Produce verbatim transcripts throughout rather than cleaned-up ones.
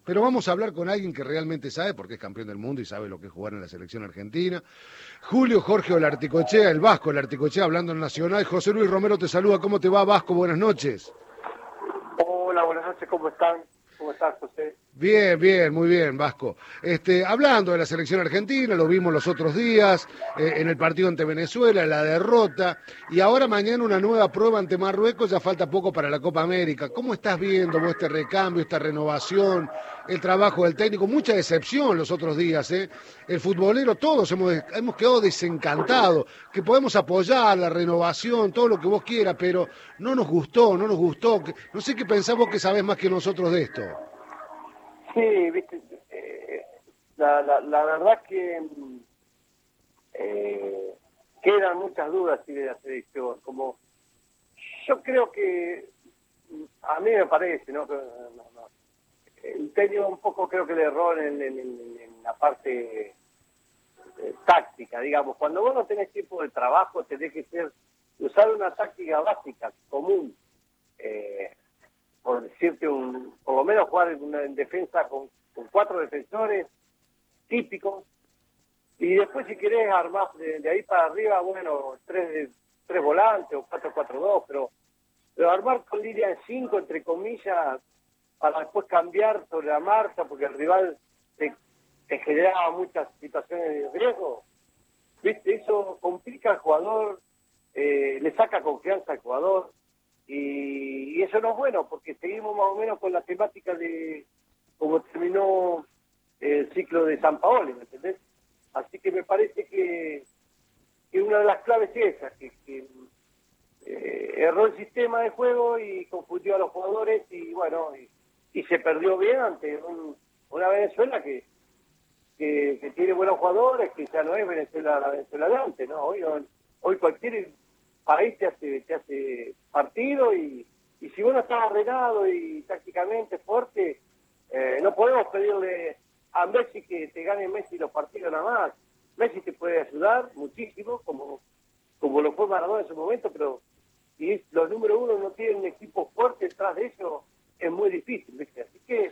Pero vamos a hablar con alguien que realmente sabe, porque es campeón del mundo y sabe lo que es jugar en la selección argentina. Julio Jorge Olarticochea, el Vasco Olarticochea, hablando en Nacional. José Luis Romero te saluda. ¿Cómo te va, Vasco? Buenas noches. Hola, buenas noches. ¿Cómo están? ¿Cómo estás, José? Bien, bien, muy bien, Vasco. Este, hablando de la selección argentina, lo vimos los otros días, eh, en el partido ante Venezuela, la derrota, y ahora mañana una nueva prueba ante Marruecos, ya falta poco para la Copa América. ¿Cómo estás viendo vos este recambio, esta renovación, el trabajo del técnico? Mucha decepción los otros días, ¿eh? El futbolero, todos hemos, hemos quedado desencantados, que podemos apoyar la renovación, todo lo que vos quieras, pero no nos gustó, no nos gustó. No sé qué pensás vos que sabés más que nosotros de esto. Sí, viste, eh, la, la, la verdad que eh, quedan muchas dudas sí, de la selección. Como yo creo que, a mí me parece, ¿no? Que, no, no, el técnico un poco creo que le erró en, en, en, en la parte eh, táctica, digamos. Cuando vos no tenés tiempo de trabajo, tenés que ser usar una táctica básica, común. Eh, por decirte, un, por lo menos jugar en, una, en defensa con, con cuatro defensores típicos, y después si querés armar de, de ahí para arriba, bueno, tres, tres volantes o cuatro cuatro dos, pero, pero armar con línea de cinco, entre comillas, para después cambiar sobre la marcha, porque el rival te, te generaba muchas situaciones de riesgo, ¿viste? Eso complica al jugador, eh, le saca confianza al jugador, Y, y eso no es bueno, porque seguimos más o menos con la temática de cómo terminó el ciclo de San Paolo, ¿me entendés? Así que me parece que, que una de las claves es esa, que, que eh, erró el sistema de juego y confundió a los jugadores y bueno, y, y se perdió bien ante un, una Venezuela que, que, que tiene buenos jugadores, que ya no es Venezuela la Venezuela de antes, ¿no? Hoy, hoy cualquier país te hace, te hace partido y, y si vos no estás ordenado y tácticamente fuerte, eh, no podemos pedirle a Messi que te gane Messi los partidos nada más. Messi te puede ayudar muchísimo, como, como lo fue Maradona en su momento, pero si es, los número uno no tienen un equipo fuerte detrás de eso, es muy difícil, ¿viste? Así que,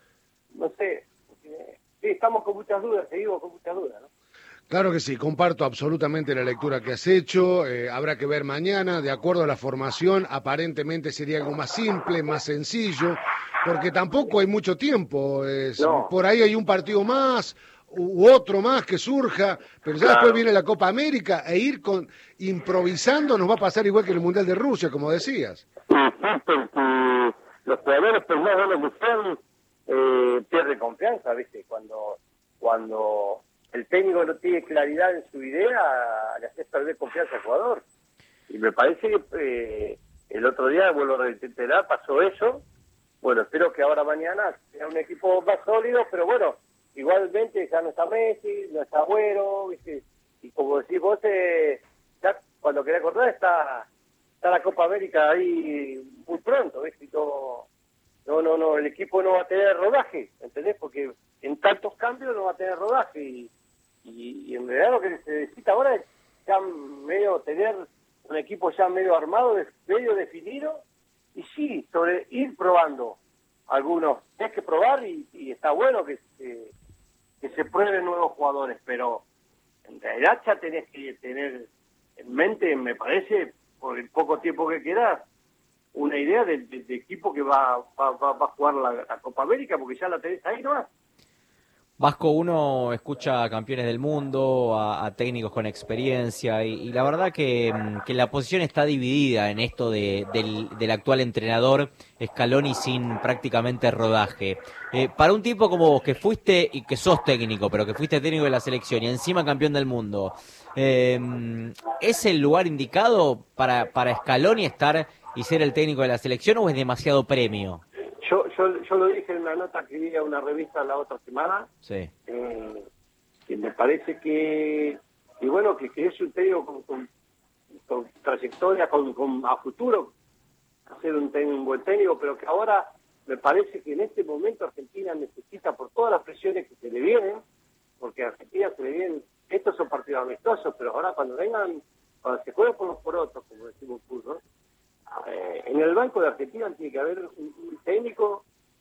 no sé, eh, sí, estamos con muchas dudas, seguimos con muchas dudas, ¿no? Claro que sí, comparto absolutamente la lectura que has hecho, eh, habrá que ver mañana, de acuerdo a la formación, aparentemente sería algo más simple, más sencillo, porque tampoco hay mucho tiempo, es, No. por ahí hay un partido más u otro más que surja, pero ya Claro. después viene la Copa América e ir con improvisando nos va a pasar igual que en el Mundial de Rusia, como decías. Sí, sí, porque los jugadores, por más buenos que sean, eh, pierden confianza, ¿viste? Cuando, cuando el técnico no tiene claridad en su idea, le hace perder confianza al jugador. Y me parece que eh, el otro día, vuelvo a reiterar, pasó eso. Bueno, espero que ahora mañana sea un equipo más sólido, pero bueno, igualmente ya no está Messi, no está Agüero, ¿viste? Y como decís vos, eh, ya cuando querés acordar está, está la Copa América ahí muy pronto, ¿viste? Y todo, no, no, no, el equipo no va a tener rodaje, ¿entendés? Porque en tantos cambios no va a tener rodaje y Y, y en realidad lo que se necesita ahora es ya medio tener un equipo ya medio armado, medio definido, y sí, sobre ir probando algunos. Tienes que probar y, y está bueno que se, que se prueben nuevos jugadores, pero en realidad ya tenés que tener en mente, me parece, por el poco tiempo que queda, una idea del de, de equipo que va, va, va, va a jugar la, la Copa América, porque ya la tenés ahí nomás. Vasco, uno escucha a campeones del mundo, a, a técnicos con experiencia, y, y la verdad que, que la posición está dividida en esto de, del, del actual entrenador Scaloni sin prácticamente rodaje. Eh, para un tipo como vos, que fuiste y que sos técnico, pero que fuiste técnico de la selección y encima campeón del mundo, eh, ¿es el lugar indicado para, para Scaloni estar y ser el técnico de la selección o es demasiado premio? Yo, yo, yo lo dije en una nota que vi a una revista la otra semana, Sí. eh, que me parece que, y bueno, que, que es un técnico con, con, con trayectoria, con, con a futuro, hacer un, un buen técnico, pero que ahora me parece que en este momento Argentina necesita, por todas las presiones que se le vienen, porque a Argentina se le vienen, estos son partidos amistosos, pero ahora cuando vengan, cuando se jueguen por los porotos, como decimos fútbol, Eh, en el banco de Argentina tiene que haber un, un técnico que tenga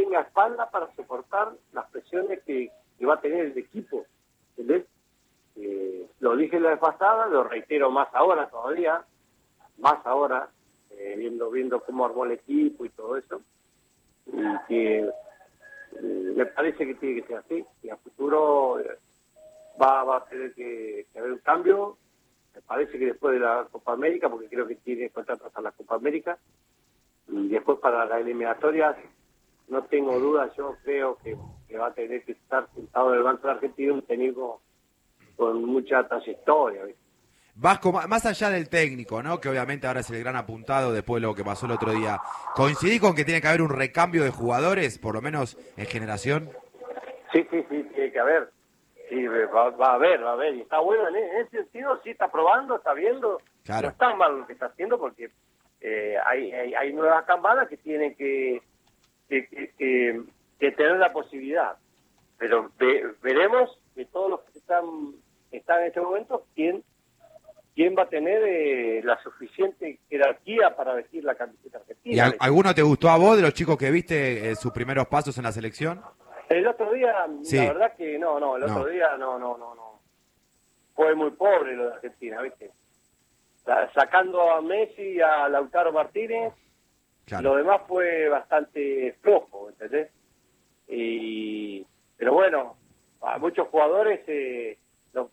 tenga espalda para soportar las presiones que, que va a tener el equipo, ¿entendés? Eh, lo dije la vez pasada, lo reitero más ahora todavía, más ahora, eh, viendo viendo cómo armó el equipo y todo eso, y que eh, me parece que tiene que ser así, y a futuro eh, va, va a tener que, que haber un cambio. Me parece que después de la Copa América, porque creo que tiene contrato hasta la Copa América, y después para la eliminatoria, no tengo dudas, yo creo que, que va a tener que estar sentado en el banco de Argentina un técnico con mucha trayectoria, ¿viste? Vasco, más allá del técnico, ¿no? Que obviamente ahora es el gran apuntado después de lo que pasó el otro día. ¿Coincidí con que tiene que haber un recambio de jugadores, por lo menos en generación? Sí, sí, sí, tiene que haber. Sí, va, va a haber, va a haber. Y está bueno en ese sentido, sí está probando, está viendo. Claro. No está mal lo que está haciendo porque eh, hay, hay, hay nuevas camadas que tienen que, que, que, que, que tener la posibilidad. Pero ve, veremos de todos los que están, están en este momento, quién, quién va a tener eh, la suficiente jerarquía para vestir la camiseta argentina. ¿Y al, alguno te gustó a vos de los chicos que viste eh, sus primeros pasos en la selección? El otro día, sí. La verdad que no, no, el otro no. día no, no, no, no. Fue muy pobre lo de Argentina, ¿viste? Sacando a Messi y a Lautaro Martínez, claro. Lo demás fue bastante flojo, ¿entendés? Y, pero bueno, a muchos jugadores eh, no,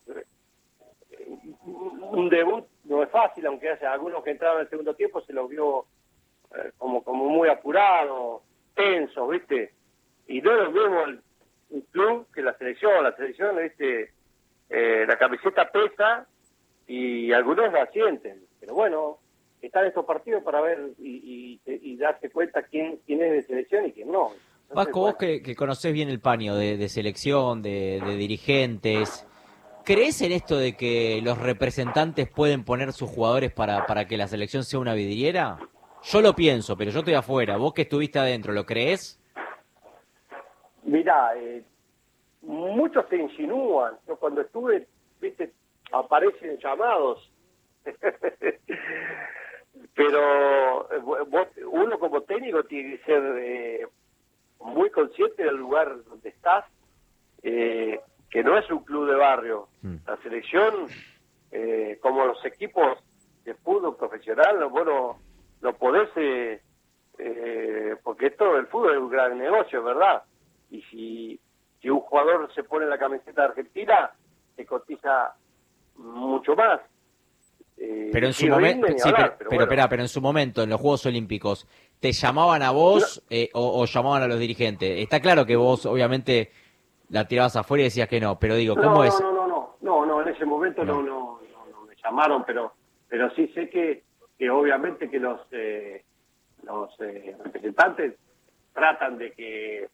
un debut no es fácil, aunque haya algunos que entraron en el segundo tiempo se los vio eh, como, como muy apurados, tensos, ¿viste? Y no es lo mismo el, un club que la selección. La selección, ¿viste? Eh, la camiseta pesa y algunos la sienten. Pero bueno, están estos partidos para ver y, y, y darse cuenta quién, quién es de selección y quién no. Entonces, Vasco, bueno. vos que, que conocés bien el paño de, de selección, de, de dirigentes, ¿crees en esto de que los representantes pueden poner sus jugadores para, para que la selección sea una vidriera? Yo lo pienso, pero yo estoy afuera. Vos que estuviste adentro, ¿lo creés? Mirá, eh, muchos se insinúan. Yo cuando estuve, viste, aparecen llamados. Pero eh, vos, uno como técnico tiene que ser eh, muy consciente del lugar donde estás, eh, que no es un club de barrio. Mm. La selección, eh, como los equipos de fútbol profesional, vos no, no podés, eh, eh, porque esto del fútbol es un gran negocio, ¿verdad? Y si, si un jugador se pone la camiseta de Argentina, se cotiza mucho más. Eh, pero en su momento, sí, pero, pero, pero, bueno. espera, pero en su momento, en los Juegos Olímpicos, ¿te llamaban a vos no. eh, o, o llamaban a los dirigentes? Está claro que vos, obviamente, la tirabas afuera y decías que no, pero digo, ¿cómo no, es? No, no, no, no, no, en ese momento no, no, no, no, no me llamaron, pero, pero sí sé que, que obviamente que los, eh, los eh, representantes tratan de que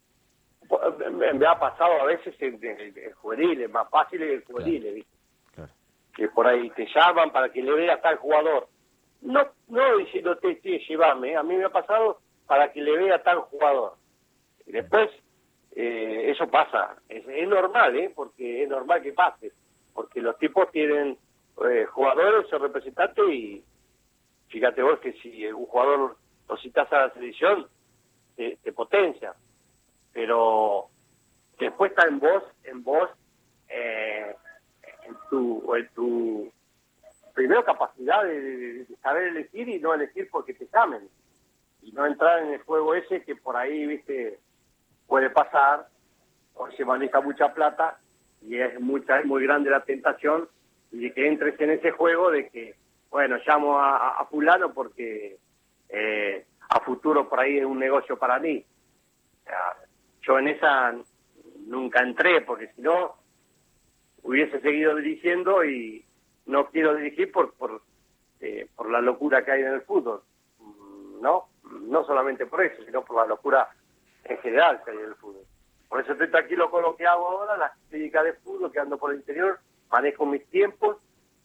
me ha pasado a veces en, en, en juveniles, más fácil en juveniles, claro. ¿Viste? Claro. Que por ahí te llaman para que le veas tal jugador. No, no diciendo te, te llevame, ¿eh? A mí me ha pasado para que le vea tal jugador. Y después, eh, eso pasa, es, es normal, ¿eh? Porque es normal que pase, porque los tipos tienen eh, jugadores o representantes y fíjate vos que si un jugador lo citas a la selección, te, te potencia. Pero después está en vos, en vos, eh, en tu, en tu primero capacidad de, de, de saber elegir y no elegir porque te llamen y no entrar en el juego ese que por ahí, viste, puede pasar, o se maneja mucha plata y es mucha, es muy grande la tentación de que entres en ese juego de que, bueno, llamo a, a fulano porque eh, a futuro por ahí es un negocio para mí. O sea, yo en esa nunca entré, porque si no, hubiese seguido dirigiendo y no quiero dirigir por por, eh, por la locura que hay en el fútbol, ¿no? No solamente por eso, sino por la locura en general que hay en el fútbol. Por eso estoy tranquilo con lo que hago ahora, las clínicas de fútbol, que ando por el interior, manejo mis tiempos,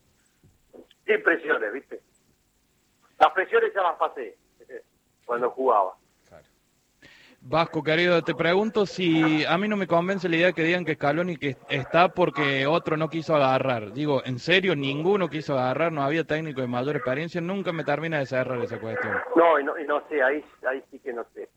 sin presiones, ¿viste? Las presiones ya las pasé cuando jugaba. Vasco, querido, te pregunto si a mí no me convence la idea que digan que Scaloni que está porque otro no quiso agarrar. Digo, en serio, ninguno quiso agarrar, no había técnico de mayor experiencia, nunca me termina de cerrar esa cuestión. No, y no, y no sé, ahí, ahí sí que no sé.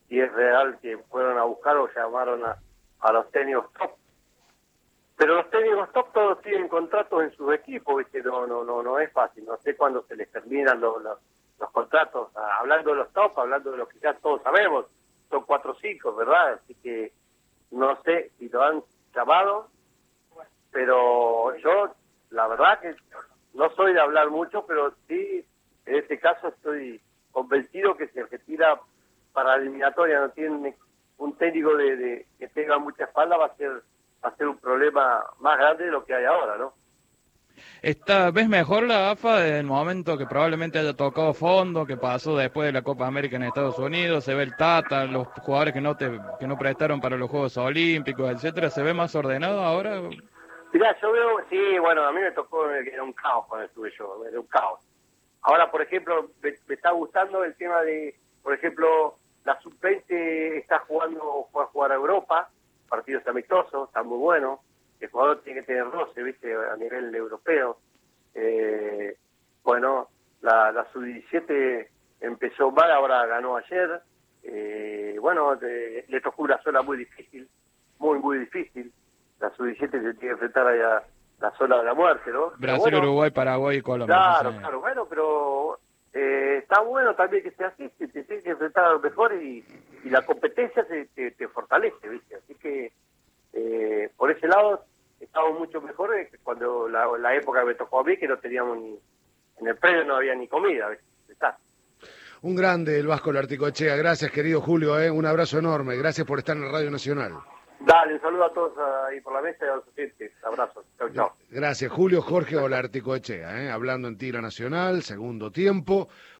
si es real que fueron a buscar o llamaron a, a los técnicos top. Pero los técnicos top todos tienen contratos en sus equipos, ¿viste? No, no, no, no es fácil. No sé cuándo se les terminan los, los, los contratos. Ah, hablando de los top, hablando de los que ya todos sabemos, son cuatro o cinco, ¿verdad? Así que no sé si lo han llamado, pero yo, la verdad que no soy de hablar mucho, pero sí, en este caso estoy convencido que si Argentina para la eliminatoria no tiene un técnico de, de que tenga mucha espalda, va a ser va a ser un problema más grande de lo que hay ahora, ¿no? Está, ¿ves mejor la A F A desde el momento que probablemente haya tocado fondo, que pasó después de la Copa América en Estados Unidos? Se ve el Tata, los jugadores que no te que no prestaron para los Juegos Olímpicos, etcétera. ¿Se ve más ordenado ahora? Mirá, yo veo, sí, bueno, a mí me tocó, era un caos cuando estuve yo, era un caos. Ahora, por ejemplo, me, me está gustando el tema de, por ejemplo, la sub veinte está jugando, fue a jugar a Europa, partidos amistosos, está muy bueno. El jugador tiene que tener roce, ¿viste? A nivel europeo. Eh, bueno, la, la sub diecisiete empezó mal, ahora ganó ayer. Eh, bueno, de, le tocó una zona muy difícil, muy, muy difícil. La sub diecisiete se tiene que enfrentar a la zona de la muerte, ¿no? Brasil, bueno, Uruguay, Paraguay y Colombia. Claro, sí. claro, bueno, pero eh, está bueno también que sea así, te, te tienes que enfrentar a lo mejor y, y la competencia te, te, te fortalece, ¿viste? Así que eh, por ese lado estamos mucho mejores que cuando la, la época que me tocó a mí, que no teníamos ni, en el predio no había ni comida, ¿viste? Está. Un grande el Vasco Larticoechea. Gracias, querido Julio, ¿eh? Un abrazo enorme. Gracias por estar en Radio Nacional. Dale, un saludo a todos ahí por la mesa y a los oyentes. Abrazos. Chau, chau. Gracias, Julio Jorge Olarticoechea, ¿eh? Hablando en Tira Nacional, segundo tiempo.